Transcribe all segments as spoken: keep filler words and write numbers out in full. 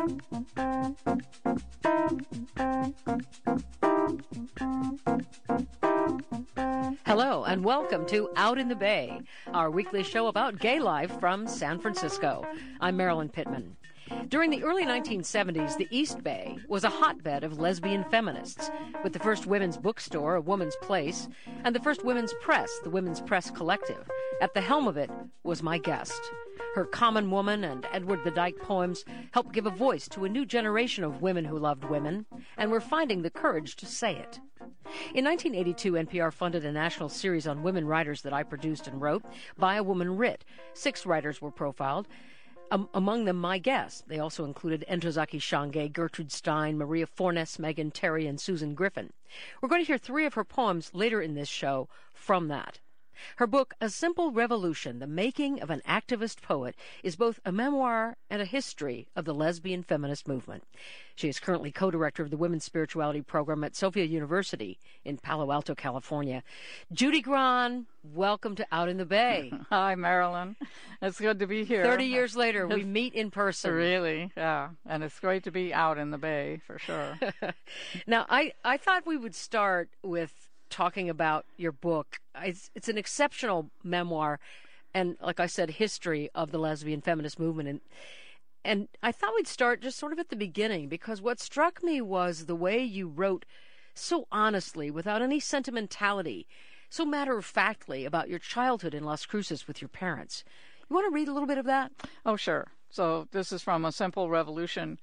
Hello, and welcome to Out in the Bay, our weekly show about gay life from San Francisco. I'm Marilyn Pittman. During the early nineteen seventies, the East Bay was a hotbed of lesbian feminists, with the first women's bookstore, A Woman's Place, and the first women's press, the Women's Press Collective. At the helm of it was my guest. Her Common Woman and Edward the Dyke poems helped give a voice to a new generation of women who loved women, and were finding the courage to say it. In nineteen eighty-two, N P R funded a national series on women writers that I produced and wrote, By a Woman Writ. Six writers were profiled. Um, among them, my guests. They also included Ntozake Shange, Gertrude Stein, Maria Fornes, Megan Terry, and Susan Griffin. We're going to hear three of her poems later in this show from that. Her book, A Simple Revolution, The Making of an Activist Poet, is both a memoir and a history of the lesbian feminist movement. She is currently co-director of the Women's Spirituality Program at Sophia University in Palo Alto, California. Judy Grahn, welcome to Out in the Bay. Hi, Marilyn. It's good to be here. Thirty years later, we meet in person. Really, yeah. And it's great to be out in the Bay, for sure. Now, I, I thought we would start with talking about your book. It's, it's an exceptional memoir and, like I said, history of the lesbian feminist movement. And, and I thought we'd start just sort of at the beginning, because what struck me was the way you wrote so honestly, without any sentimentality, so matter-of-factly about your childhood in Las Cruces with your parents. You want to read a little bit of that? Oh, sure. So this is from A Simple Revolution.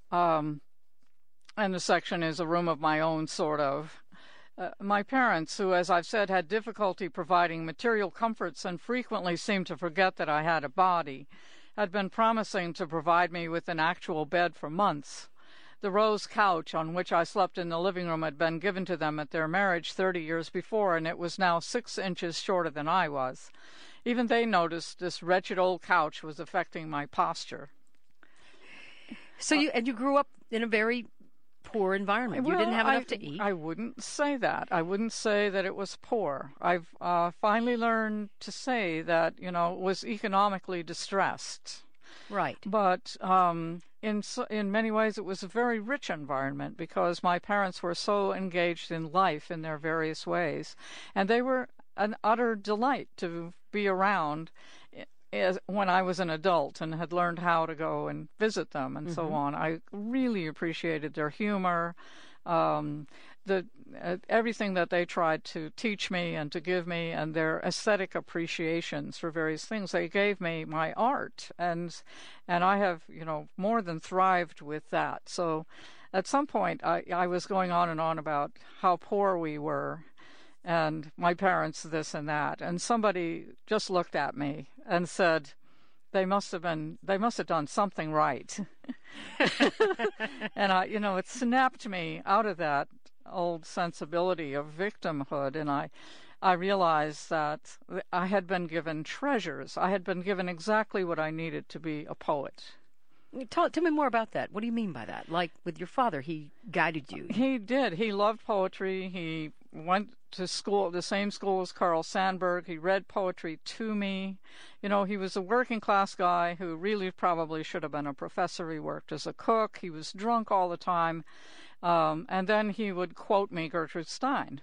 Um, and the section is a room of my own, sort of. Uh, my parents, who, as I've said, had difficulty providing material comforts and frequently seemed to forget that I had a body, had been promising to provide me with an actual bed for months. The rose couch on which I slept in the living room had been given to them at their marriage thirty years before, and it was now six inches shorter than I was. Even they noticed this wretched old couch was affecting my posture. So you, and you grew up in a very poor environment. You well, didn't have enough I, to eat? I wouldn't say that. I wouldn't say that it was poor. I've uh, finally learned to say that, you know, it was economically distressed. Right. But um, in in many ways, it was a very rich environment, because my parents were so engaged in life in their various ways, and they were an utter delight to be around as, when I was an adult and had learned how to go and visit them and mm-hmm. so on. I really appreciated their humor, um, the uh, everything that they tried to teach me and to give me, and their aesthetic appreciations for various things. They gave me my art, and and I have, you know, more than thrived with that. So at some point, I, I was going on and on about how poor we were, and my parents this and that, and somebody just looked at me and said, they must have been, they must have done something right. And I, you know, it snapped me out of that old sensibility of victimhood, and I, I realized that I had been given treasures. I had been given exactly what I needed to be a poet. Tell, tell me more about that. What do you mean by that? Like with your father, he guided you. He did. He loved poetry. He went to school, the same school as Carl Sandburg. He read poetry to me. You know, he was a working class guy who really probably should have been a professor. He worked as a cook. He was drunk all the time. Um, and then he would quote me Gertrude Stein.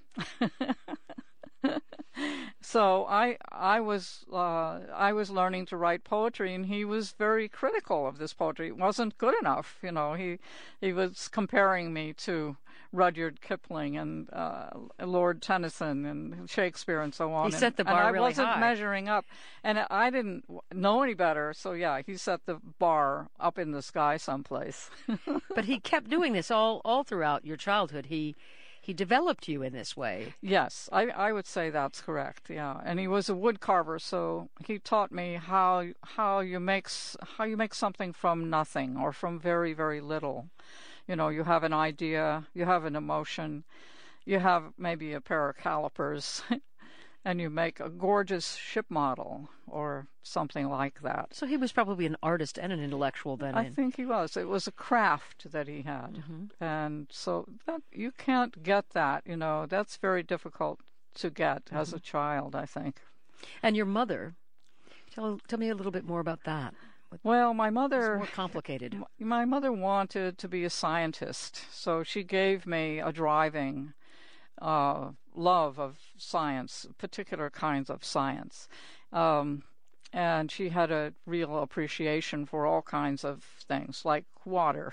So I I was uh, I was learning to write poetry, and he was very critical of this poetry. It wasn't good enough, you know. He he was comparing me to Rudyard Kipling and uh, Lord Tennyson and Shakespeare and so on. He set the bar and I really wasn't high. measuring up, and I didn't know any better. So yeah, he set the bar up in the sky someplace. But he kept doing this all all throughout your childhood. He. He developed you in this way. Yes, I, I would say that's correct. Yeah, and he was a wood carver, so he taught me how how you make how you make something from nothing or from very very little. You know, you have an idea, you have an emotion, you have maybe a pair of calipers, and you make a gorgeous ship model or something like that. So he was probably an artist and an intellectual then. I think he was. It was a craft that he had. Mm-hmm. And so that you can't get that, you know. That's very difficult to get mm-hmm. as a child, I think. And your mother, tell tell me a little bit more about that. Well, my mother... It's more complicated. My mother wanted to be a scientist, so she gave me a driving uh, love of science, particular kinds of science. Um, and she had a real appreciation for all kinds of things, like water.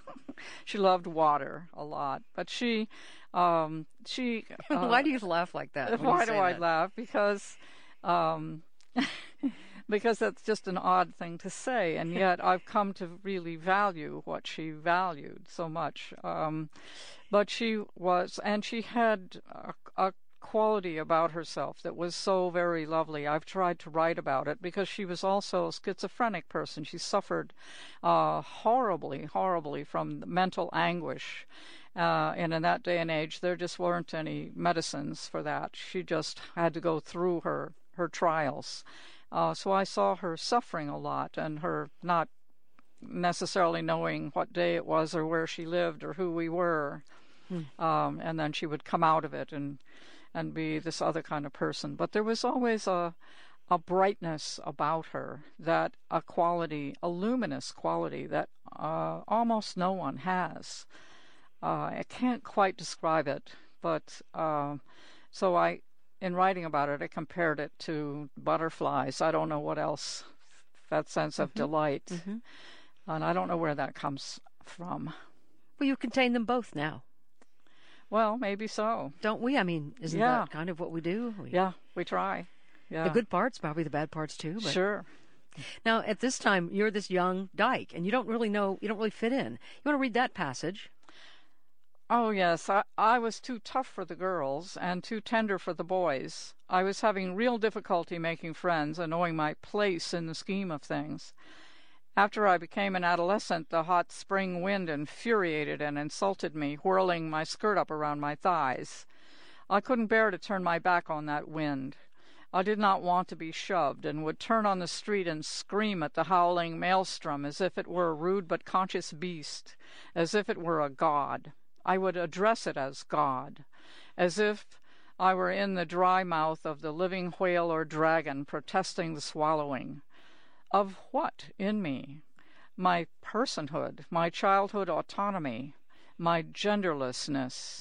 She loved water a lot. But she... Um, she uh, Why do you laugh like that? Why do I that? laugh? Because... Um, because that's just an odd thing to say, and yet I've come to really value what she valued so much. Um, but she was, and she had a, a quality about herself that was so very lovely. I've tried to write about it because she was also a schizophrenic person. She suffered uh, horribly, horribly from mental anguish. Uh, and in that day and age, there just weren't any medicines for that. She just had to go through her, her trials. Uh, so I saw her suffering a lot and her not necessarily knowing what day it was or where she lived or who we were. Hmm. Um, and then she would come out of it and and be this other kind of person. But there was always a a brightness about her, that a quality, a luminous quality that uh, almost no one has. Uh, I can't quite describe it, but uh, so I... In writing about it, I compared it to butterflies. I don't know what else, that sense of mm-hmm. delight. Mm-hmm. And I don't know where that comes from. Well, you contain them both now. Well, maybe so. Don't we? I mean, isn't yeah. that kind of what we do? We, yeah, we try. Yeah. The good parts, probably the bad parts too. But. Sure. Now, at this time, you're this young dyke, and you don't really know, you don't really fit in. You want to read that passage? Oh, yes. I, I was too tough for the girls and too tender for the boys. I was having real difficulty making friends and knowing my place in the scheme of things. After I became an adolescent, the hot spring wind infuriated and insulted me, whirling my skirt up around my thighs. I couldn't bear to turn my back on that wind. I did not want to be shoved, and would turn on the street and scream at the howling maelstrom as if it were a rude but conscious beast, as if it were a god. I would address it as God, as if I were in the dry mouth of the living whale or dragon protesting the swallowing. Of what in me? My personhood, my childhood autonomy, my genderlessness.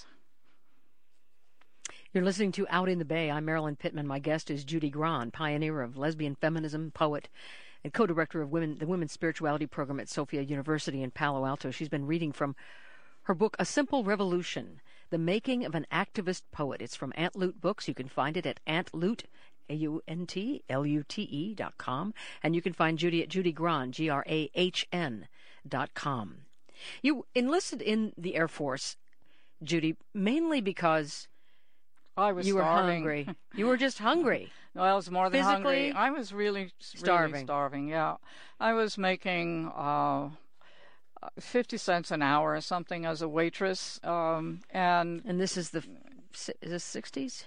You're listening to Out in the Bay. I'm Marilyn Pittman. My guest is Judy Grahn, pioneer of lesbian feminism, poet, and co-director of women, the Women's Spirituality Program at Sophia University in Palo Alto. She's been reading from her book, A Simple Revolution, The Making of an Activist Poet. It's from Antlute Books. You can find it at antlute, A U N T L U T E dot com. And you can find Judy at Judy Grahn, G R A H N dot com. You enlisted in the Air Force, Judy, mainly because I was you were starving. hungry. You were just hungry. No, I was more than Physically hungry. I was really, starving. really starving, yeah. I was making... Uh, fifty cents an hour or something as a waitress, um, and and this is the is this sixties?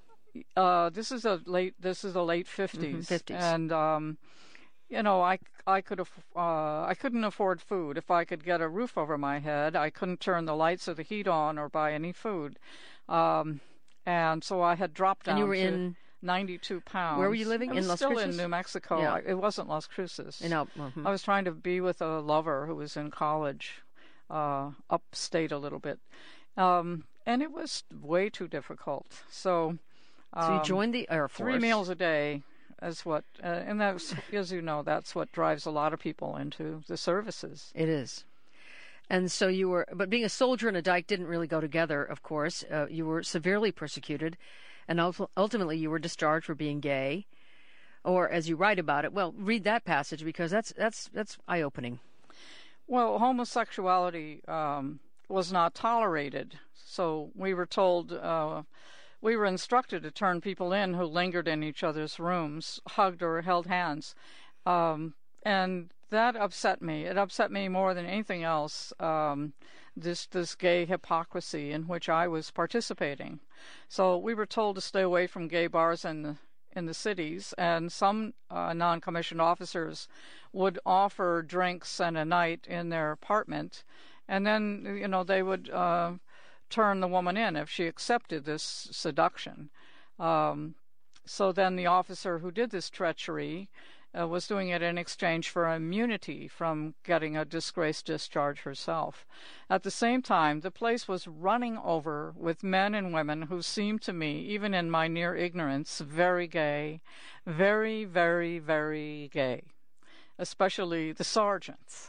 Uh, this is a late this is the late fifties, fifties, and um, you know I I could uh, I couldn't afford food. If I could get a roof over my head, I couldn't turn the lights or the heat on or buy any food, um, and so I had dropped down. And you were to in ninety-two pounds. Where were you living? I was in Las still Cruces? in New Mexico. Yeah. I, it wasn't Las Cruces. You know, mm-hmm. I was trying to be with a lover who was in college, uh, upstate a little bit, um, and it was way too difficult. So, um, so you joined the Air Force. Three meals a day is what, uh, and that's, as you know, that's what drives a lot of people into the services. It is. And so you were, but being a soldier and a dyke didn't really go together, of course. Uh, you were severely persecuted. And ultimately, you were discharged for being gay, or as you write about it. Well, read that passage because that's that's that's eye-opening. Well, homosexuality um, was not tolerated, so we were told, uh, we were instructed to turn people in who lingered in each other's rooms, hugged or held hands, um, and that upset me. It upset me more than anything else. Um, this this gay hypocrisy in which I was participating. So we were told to stay away from gay bars in the, in the cities, and some uh, non-commissioned officers would offer drinks and a night in their apartment, and then, you know, they would uh, turn the woman in if she accepted this seduction. Um, so then the officer who did this treachery uh, was doing it in exchange for immunity from getting a disgrace discharge herself. At the same time, the place was running over with men and women who seemed to me, even in my near ignorance, very gay, very, very, very gay, especially the sergeants.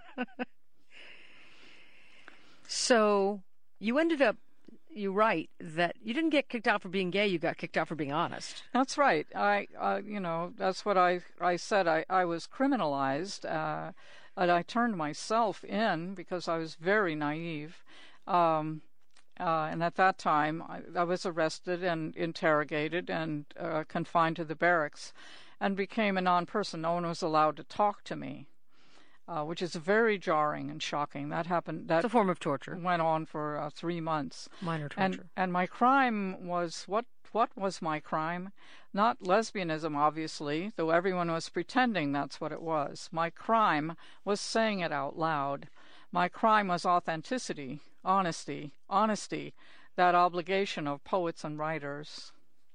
So you ended up, you write that you didn't get kicked out for being gay, you got kicked out for being honest. That's right. I, uh, you know, that's what I, I said. I, I was criminalized, uh, and I turned myself in because I was very naive. Um, uh, and at that time, I, I was arrested and interrogated and uh, confined to the barracks and became a non-person. No one was allowed to talk to me. Uh, which is very jarring and shocking. That happened. That It's a form of torture. Went on for uh, three months. Minor torture. And and my crime was what? What was my crime? Not lesbianism, obviously, though everyone was pretending that's what it was. My crime was saying it out loud. My crime was authenticity, honesty, honesty, that obligation of poets and writers.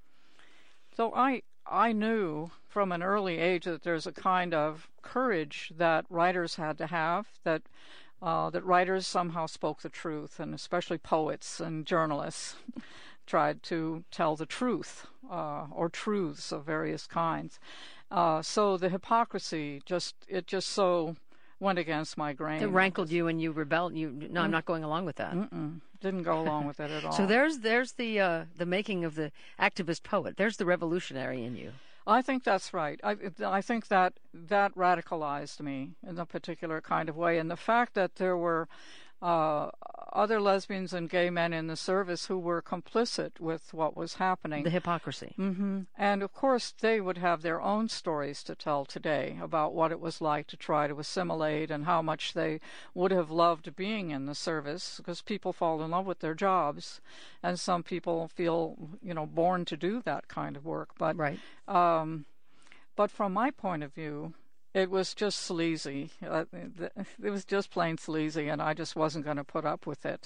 So I. I knew from an early age that there's a kind of courage that writers had to have, that uh, that writers somehow spoke the truth, and especially poets and journalists tried to tell the truth, uh, or truths of various kinds. Uh, so the hypocrisy just it just so went against my grain. It rankled you, and you rebelled. You no, I'm not going along with that. Mm-mm. Didn't go along with it at all. So there's there's the uh, the making of the activist poet. There's the revolutionary in you. I think that's right. I I think that that radicalized me in a particular kind of way, and the fact that there were uh, other lesbians and gay men in the service who were complicit with what was happening. The hypocrisy. Mm-hmm. And of course, they would have their own stories to tell today about what it was like to try to assimilate and how much they would have loved being in the service, because people fall in love with their jobs, and some people feel, you know, born to do that kind of work. But right. Um, but from my point of view, it was just sleazy. Uh, it was just plain sleazy, and I just wasn't going to put up with it.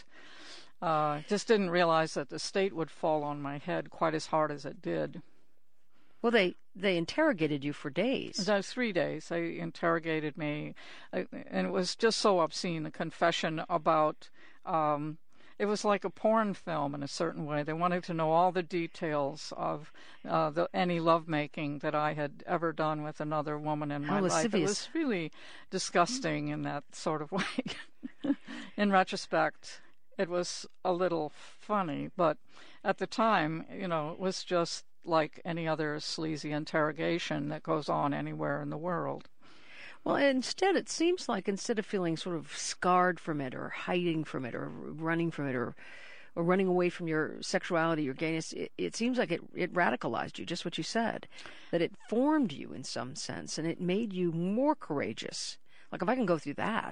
Uh, just didn't realize that the state would fall on my head quite as hard as it did. Well, they, they interrogated you for days. Those three days. They interrogated me, and it was just so obscene, the confession about... Um, It was like a porn film in a certain way. They wanted to know all the details of uh, the, any lovemaking that I had ever done with another woman in How my life. It lascivious. was really disgusting in that sort of way. In retrospect, it was a little funny, but at the time, you know, it was just like any other sleazy interrogation that goes on anywhere in the world. Well, instead, it seems like instead of feeling sort of scarred from it or hiding from it or running from it or or running away from your sexuality, your gayness, it, it seems like it, it radicalized you, just what you said, that it formed you in some sense and it made you more courageous. Like if I can go through that.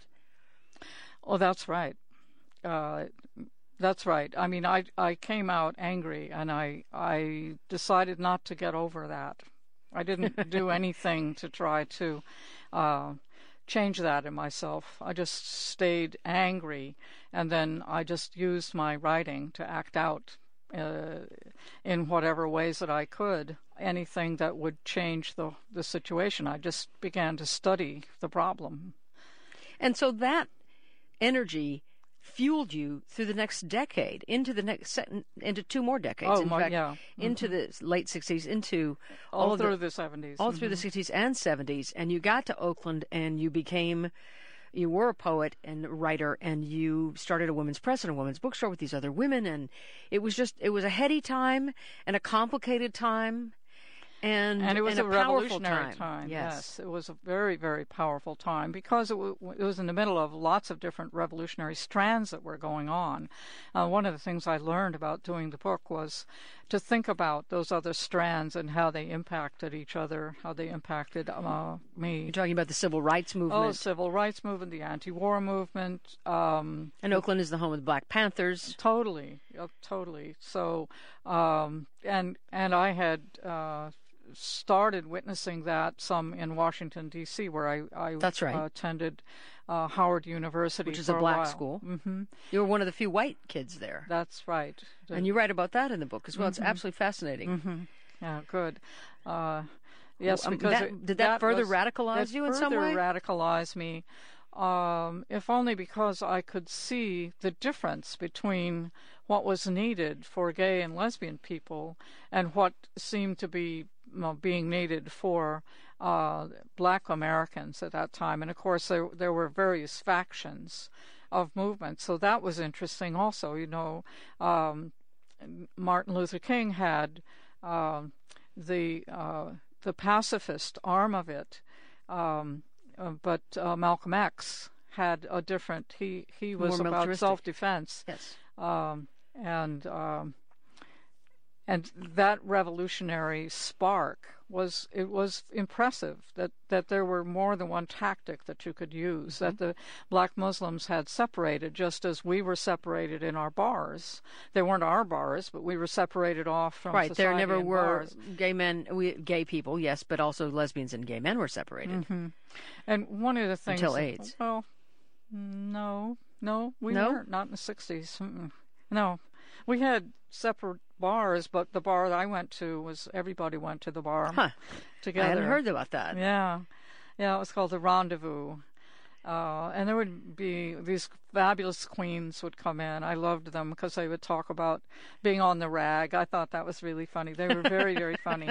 Oh, that's right. Uh, that's right. I mean, I, I came out angry and I, I decided not to get over that. I didn't do anything to try to uh, change that in myself. I just stayed angry, and then I just used my writing to act out uh, in whatever ways that I could, anything that would change the, the situation. I just began to study the problem. And so that energy fueled you through the next decade, into the next into two more decades. Oh, in my, fact, yeah. Mm-hmm. into the late sixties, into all, all through the, the seventies, all mm-hmm. through the sixties and seventies, and you got to Oakland, and you became, you were a poet and writer, and you started a women's press and a women's bookstore with these other women, and it was just, it was a heady time and a complicated time. And, and it was and a, a revolutionary time. time. Yes. yes, it was a very, very powerful time because it, w- it was in the middle of lots of different revolutionary strands that were going on. Uh, one of the things I learned about doing the book was to think about those other strands and how they impacted each other, how they impacted uh, me. You're talking about the civil rights movement. Oh, civil rights movement, the anti-war movement. Um, and Oakland is the home of the Black Panthers. Totally, uh, totally. So, um, and and I had. Uh, started witnessing that some in Washington, D C, where I, I That's right. uh, attended uh, Howard University, which is for a black while. school. Mm-hmm. You were one of the few white kids there. That's right. And you write about that in the book as well. Mm-hmm. It's absolutely fascinating. Mm-hmm. Yeah, good. Uh, Yes, Um, because that, it, did that, that further was, radicalize that you in some further way? radicalized me, um, if only because I could see the difference between what was needed for gay and lesbian people and what seemed to be well, being needed for uh, Black Americans at that time. And of course, there there were various factions of movement, so that was interesting. Also, you know, um, Martin Luther King had uh, the uh, the pacifist arm of it. Um, Uh, but uh, Malcolm X had a different. He he was More about militaristic. self-defense. Yes. Um, and um, and that revolutionary spark was it was impressive that that there were more than one tactic that you could use. Mm-hmm. That the Black Muslims had separated, just as we were separated in our bars. They weren't our bars, but we were separated off from right. society. There never in were bars. gay men, we, gay people, yes, but also lesbians and gay men were separated. Mm-hmm. And one of the things until AIDS. Well, no, no, we no? weren't. Not in the sixties. Mm-mm. No, we had separate bars, but the bar that I went to was everybody went to the bar huh. together. I hadn't heard about that. Yeah, yeah, it was called the Rendezvous. Uh, and there would be these fabulous queens would come in. I loved them because they would talk about being on the rag. I thought that was really funny. They were very, very funny.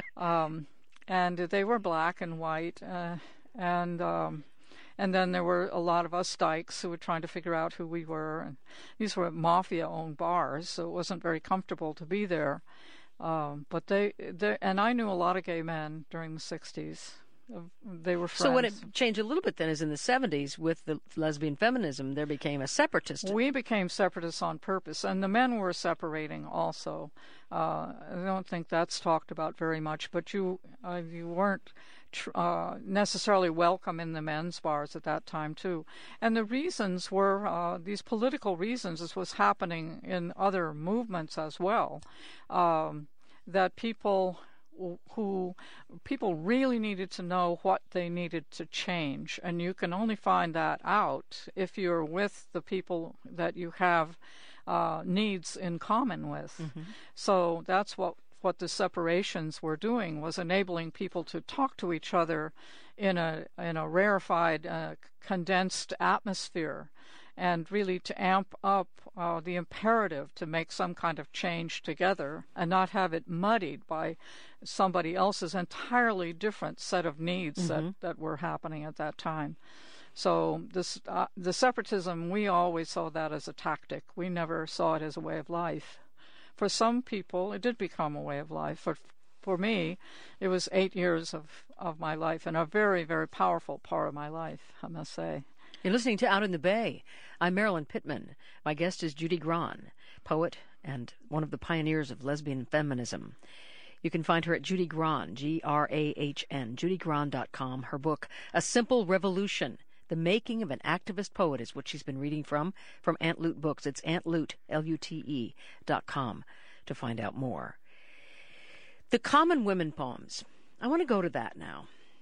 Um, and they were black and white. Uh, and um, and then there were a lot of us dykes who were trying to figure out who we were. And these were mafia-owned bars, so it wasn't very comfortable to be there. Um, but they, they, and I knew a lot of gay men during the sixties. They were friends. So when it changed a little bit then is in the seventies with the lesbian feminism, there became a separatist. We became separatists on purpose, and the men were separating also. Uh, I don't think that's talked about very much, but you uh, you weren't tr- uh, necessarily welcome in the men's bars at that time too. And the reasons were uh, these political reasons. This was happening in other movements as well, um, that people who people really needed to know what they needed to change, and you can only find that out if you're with the people that you have uh, needs in common with. Mm-hmm. So that's what what the separations were doing, was enabling people to talk to each other in a in a rarefied, uh, condensed atmosphere, and really to amp up uh, the imperative to make some kind of change together and not have it muddied by somebody else's entirely different set of needs mm-hmm. that, that were happening at that time. So this uh, the separatism, we always saw that as a tactic. We never saw it as a way of life. For some people, it did become a way of life. For for me, it was eight years of, of my life, and a very, very powerful part of my life, I must say. You're listening to Out in the Bay. I'm Marilyn Pittman. My guest is Judy Grahn, poet and one of the pioneers of lesbian feminism. You can find her at Judy Grahn, G R A H N, judy grahn dot com. Her book, A Simple Revolution, The Making of an Activist Poet, is what she's been reading from, from Aunt Lute Books. It's antlute, L U T E, dot com to find out more. The Common Women poems. I want to go to that now.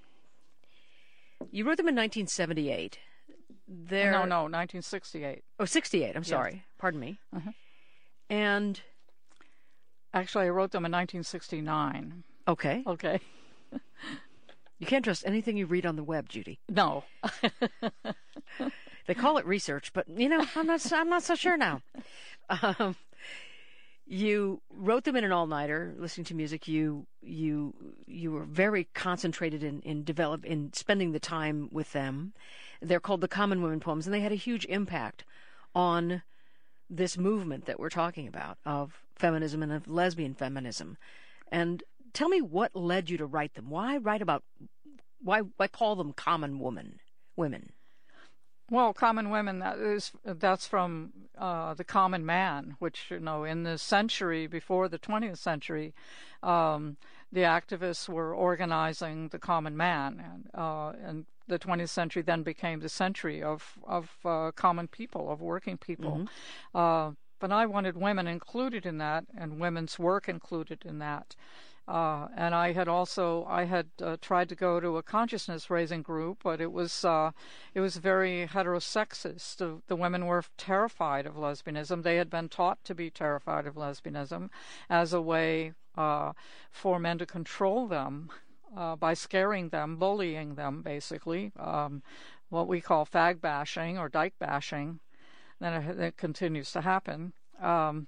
You wrote them in nineteen seventy-eight. They're... No, no, nineteen sixty-eight. Oh, sixty-eight. I'm yes. sorry. Pardon me. Uh-huh. And... Actually, I wrote them in nineteen sixty-nine. Okay. Okay. You can't trust anything you read on the web, Judy. No. They call it research, but, you know, I'm not, I'm not so sure now. Um, you wrote them in an all-nighter, listening to music. You you you were very concentrated in in develop in spending the time with them. They're called the Common Women poems, and they had a huge impact on this movement that we're talking about of feminism and of lesbian feminism. And tell me what led you to write them. Why write about? Why why call them common woman women? Well, common women, that is, that's from uh, the common man, which, you know, in the century before the twentieth century, um, the activists were organizing the common man. And, uh, and the twentieth century then became the century of, of uh, common people, of working people. Mm-hmm. Uh, but I wanted women included in that, and women's work included in that. Uh, and I had also I had uh, tried to go to a consciousness-raising group, but it was uh, it was very heterosexist. The, the women were terrified of lesbianism. They had been taught to be terrified of lesbianism as a way uh, for men to control them uh, by scaring them, bullying them, basically, um, what we call fag bashing or dyke bashing. Then it, it continues to happen. Um,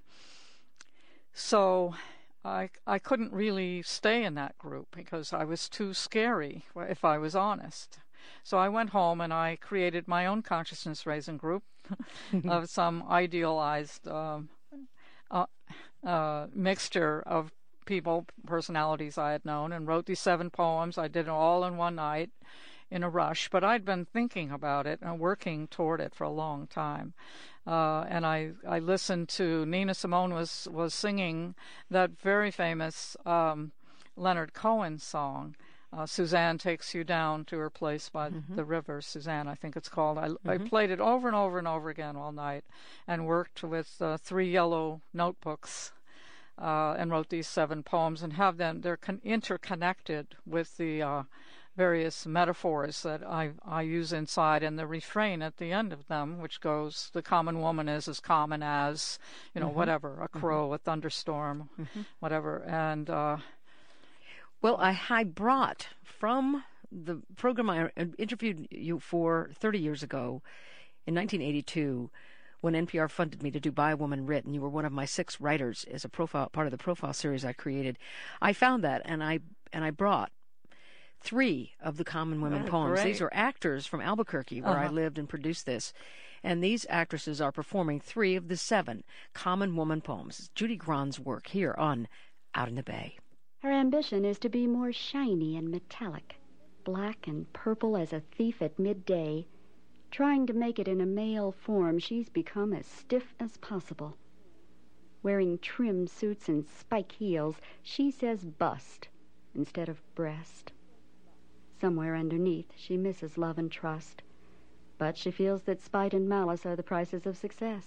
so I, I couldn't really stay in that group because I was too scary, if I was honest. So I went home and I created my own consciousness-raising group of some idealized um, uh, uh, mixture of people, personalities I had known, and wrote these seven poems. I did it all in one night in a rush, but I'd been thinking about it and working toward it for a long time. Uh, and I, I listened to Nina Simone was, was singing that very famous um, Leonard Cohen song, uh, Suzanne Takes You Down to Her Place by mm-hmm. the River, Suzanne, I think it's called. I, mm-hmm. I played it over and over and over again all night and worked with uh, three yellow notebooks uh, and wrote these seven poems and have them, they're con- interconnected with the uh, various metaphors that I, I use inside, and the refrain at the end of them, which goes, the common woman is as common as, you know, mm-hmm. whatever, a crow, mm-hmm. a thunderstorm, mm-hmm. whatever. And uh, well, I, I brought from the program I interviewed you for thirty years ago, in nineteen eighty-two, when N P R funded me to do By a Woman Writ, and you were one of my six writers as a profile, part of the profile series I created. I found that, and I and I brought three of the Common Women oh, poems. Great. These are actors from Albuquerque, where uh-huh. I lived and produced this. And these actresses are performing three of the seven Common Woman poems. It's Judy Grann's work here on Out in the Bay. Her ambition is to be more shiny and metallic, black and purple as a thief at midday. Trying to make it in a male form, she's become as stiff as possible. Wearing trim suits and spike heels, she says bust instead of breast. Somewhere underneath, she misses love and trust, but she feels that spite and malice are the prices of success.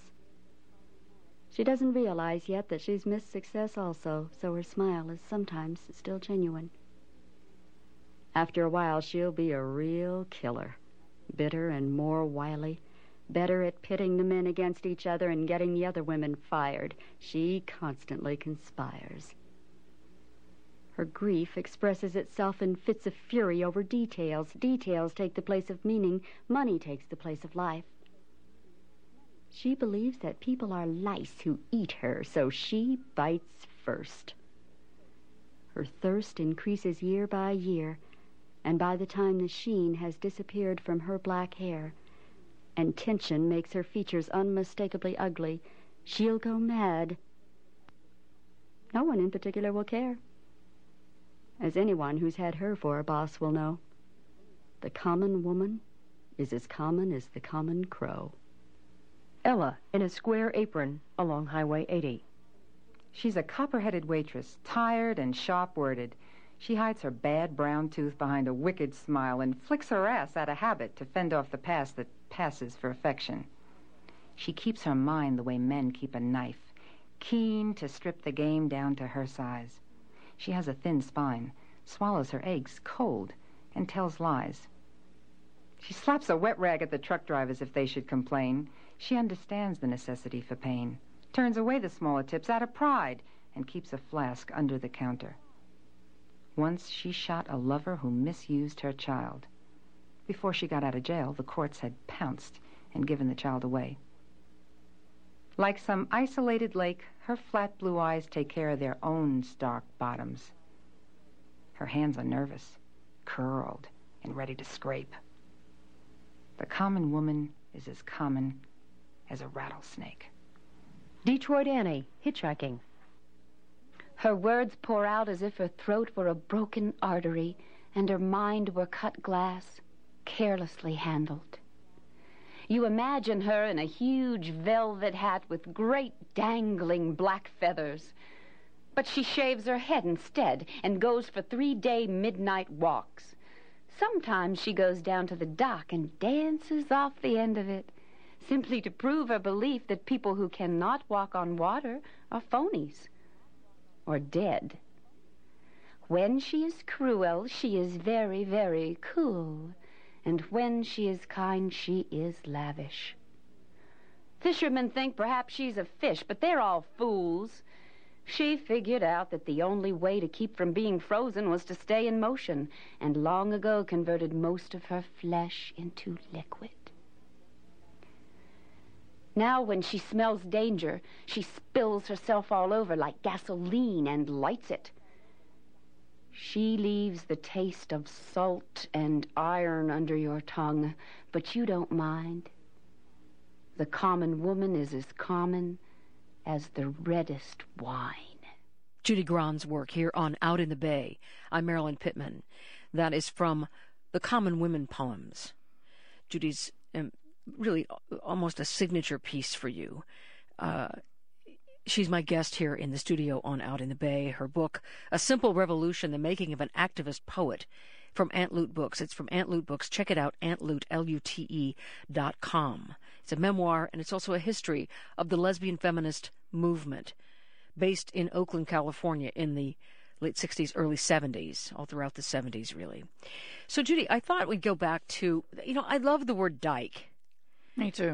She doesn't realize yet that she's missed success also, so her smile is sometimes still genuine. After a while, she'll be a real killer, bitter and more wily, better at pitting the men against each other and getting the other women fired. She constantly conspires. Her grief expresses itself in fits of fury over details. Details take the place of meaning. Money takes the place of life. She believes that people are lice who eat her, so she bites first. Her thirst increases year by year, and by the time the sheen has disappeared from her black hair, and tension makes her features unmistakably ugly, she'll go mad. No one in particular will care, as anyone who's had her for a boss will know. The common woman is as common as the common crow. Ella, in a square apron along Highway eighty. She's a copper-headed waitress, tired and sharp-worded. She hides her bad brown tooth behind a wicked smile and flicks her ass out of habit to fend off the past that passes for affection. She keeps her mind the way men keep a knife, keen to strip the game down to her size. She has a thin spine, swallows her eggs cold, and tells lies. She slaps a wet rag at the truck drivers if they should complain. She understands the necessity for pain, turns away the smaller tips out of pride, and keeps a flask under the counter. Once she shot a lover who misused her child. Before she got out of jail, the courts had pounced and given the child away. Like some isolated lake, her flat blue eyes take care of their own stark bottoms. Her hands are nervous, curled, and ready to scrape. The common woman is as common as a rattlesnake. Detroit Annie, hitchhiking. Her words pour out as if her throat were a broken artery and her mind were cut glass, carelessly handled. You imagine her in a huge velvet hat with great dangling black feathers. But she shaves her head instead and goes for three-day midnight walks. Sometimes she goes down to the dock and dances off the end of it, simply to prove her belief that people who cannot walk on water are phonies or dead. When she is cruel, she is very, very cool. And when she is kind, she is lavish. Fishermen think perhaps she's a fish, but they're all fools. She figured out that the only way to keep from being frozen was to stay in motion, and long ago converted most of her flesh into liquid. Now when she smells danger, she spills herself all over like gasoline and lights it. She leaves the taste of salt and iron under your tongue, but you don't mind. The common woman is as common as the reddest wine. Judy Grann's work here on Out in the Bay. I'm Marilyn Pittman. That is from the Common Women poems. Judy's um, really almost a signature piece for you. Uh, she's my guest here in the studio on Out in the Bay. Her book, A Simple Revolution, The Making of an Activist Poet, from Ant Lute Books. It's from Ant Lute Books. Check it out, antlute, L U T E dot com. It's a memoir, and it's also a history of the lesbian feminist movement, based in Oakland, California in the late sixties, early seventies, all throughout the seventies, really. So, Judy, I thought we'd go back to, you know, I love the word dyke. Me too.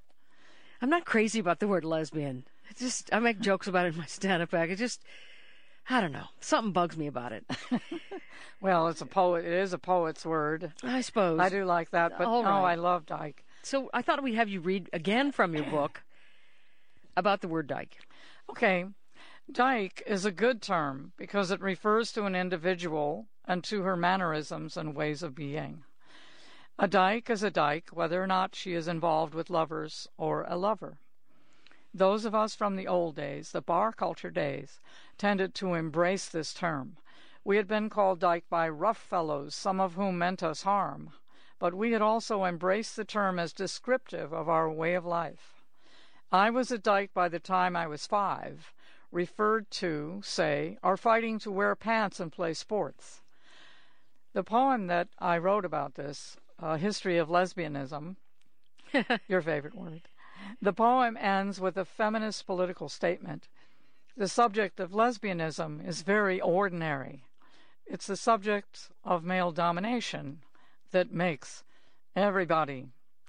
I'm not crazy about the word lesbian. It's just, I make jokes about it in my stand-up act. It just, I don't know. Something bugs me about it. Well, it's a poet. It is a poet's word. I suppose. I do like that, but All no, right. I love dyke. So I thought we'd have you read again from your book about the word dyke. Okay. Dyke is a good term because it refers to an individual and to her mannerisms and ways of being. A dyke is a dyke, whether or not she is involved with lovers or a lover. Those of us from the old days, the bar culture days, tended to embrace this term. We had been called dyke by rough fellows, some of whom meant us harm, but we had also embraced the term as descriptive of our way of life. I was a dyke by the time I was five, referred to, say, are fighting to wear pants and play sports. The poem that I wrote about this, A History of Lesbianism, your favorite word, the poem ends with a feminist political statement. The subject of lesbianism is very ordinary. It's the subject of male domination that makes everybody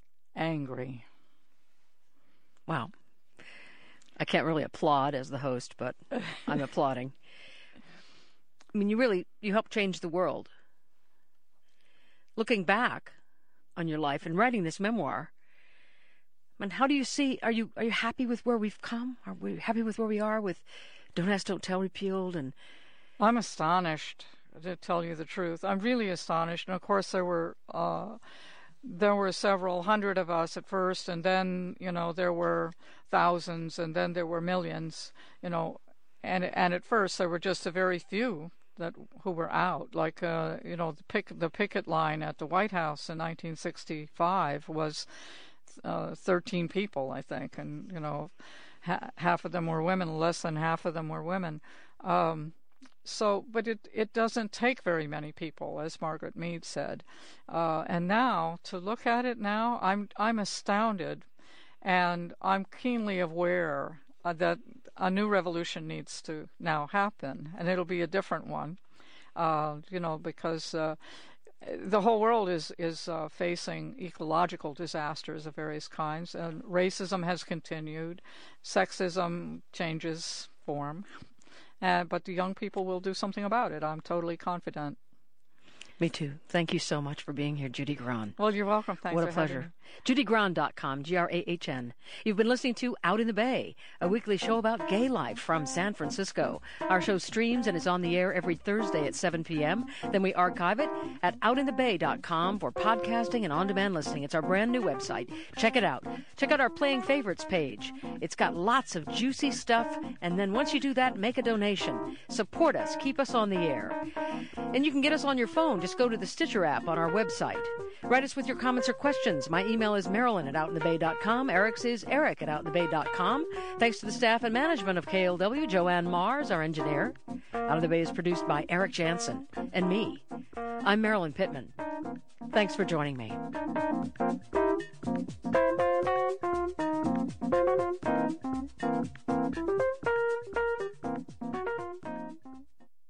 angry. Wow. I can't really applaud as the host, but I'm applauding. I mean, you really, you helped change the world. Looking back on your life and writing this memoir, I mean, how do you see, are you are you happy with where we've come? Are we happy with where we are with Don't Ask, Don't Tell repealed? And I'm astonished, to tell you the truth. I'm really astonished. And of course, there were uh, there were several hundred of us at first, and then, you know, there were thousands, and then there were millions, you know, and and at first there were just a very few that who were out. Like, uh, you know, the pick the picket line at the White House in nineteen sixty-five was uh, thirteen people, I think, and, you know, ha- half of them were women, less than half of them were women. Um, So, but it, it doesn't take very many people, as Margaret Mead said. Uh, and now, to look at it now, I'm I'm astounded, and I'm keenly aware uh, that a new revolution needs to now happen, and it'll be a different one, uh, you know, because uh, the whole world is, is uh, facing ecological disasters of various kinds, and racism has continued, sexism changes form. Uh, but the young people will do something about it. I'm totally confident. me too. Thank you so much for being here, Judy Grann. Well, you're welcome. Thanks what for a pleasure. having me. Judy Grann dot com, G R A H N. You've been listening to Out in the Bay, a weekly show about gay life from San Francisco. Our show streams and is on the air every Thursday at seven p.m. Then we archive it at out in the bay dot com for podcasting and on-demand listening. It's our brand new website. Check it out. Check out our Playing Favorites page. It's got lots of juicy stuff, and then once you do that, make a donation. Support us. Keep us on the air. And you can get us on your phone. Just go to the Stitcher app on our website. Write us with your comments or questions. My email is Marilyn at out in the bay dot com. Eric's is Eric at out in the bay dot com. Thanks to the staff and management of K L W, Joanne Mars, our engineer. Out in the Bay is produced by Eric Jansen and me. I'm Marilyn Pittman. Thanks for joining me.